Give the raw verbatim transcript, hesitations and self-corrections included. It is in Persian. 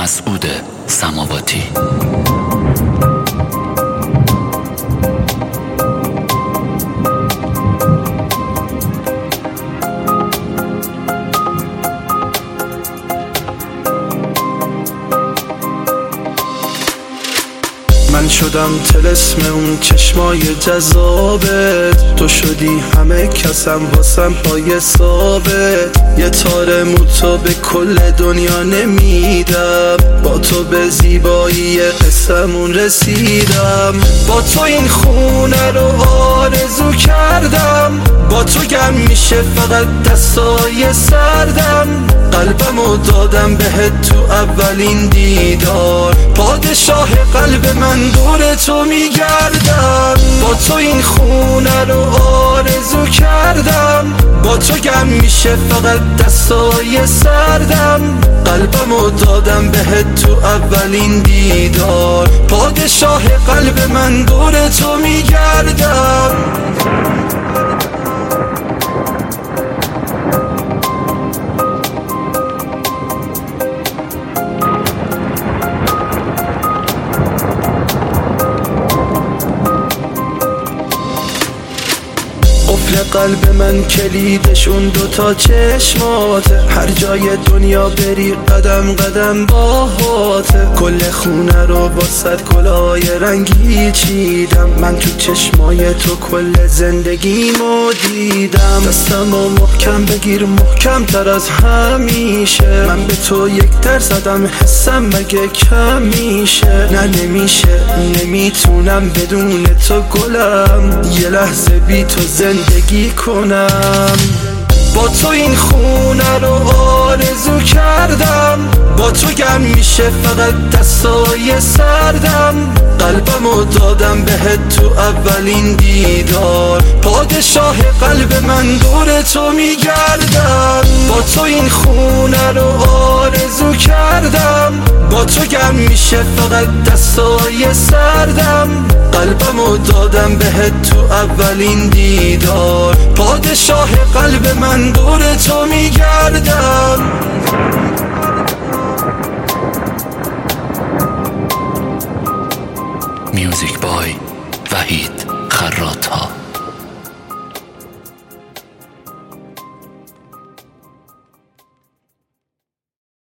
مسعود سماواتی. من شدم طلسم اون چشمای جذابت، تو شدی همه کسم واسم پای ثابت. یه تار موتو به کل دنیا نمیدم، با تو به زیبایی قسمون رسیدم. با تو این خونه رو آرزو کردم، با تو گم میشه فقط دستای سردم. قلبمو دادم بهت تو اولین دیدار، پادشاه قلب من دور تو میگردم. با تو این خونه رو آرزو کردم، با تو گم میشه فقط دستای سردم. قلبمو دادم بهت تو اولین دیدار، پادشاه قلب من دور تو میگردم. قلب من کلیدش اون دوتا چشماته، هر جای دنیا بری قدم قدم باهاته. کل خونه رو با صد کلای رنگی چیدم، من تو چشمای تو کل زندگیمو دیدم. دستمو محکم بگیر محکم تر از همیشه، من به تو یک در زدم حسم مگه کم میشه. نه نمیشه نمیتونم بدون تو گلم، یه لحظه بی تو زندگی کنم. با تو این خونه رو آرزو کردم، با تو گم میشه فقط دستای سردم. قلبمو دادم بهت تو اولین دیدار، پادشاه قلب من دور تو میگردم. با تو این خونه رو آرزو کردم، با تو گم میشه فقط دستای سردم. قلبمو دادم بهت تو اولین دیدار، پادشاه قلب من دور تو میگردم. میوزیک بای وحید خراط‌ها.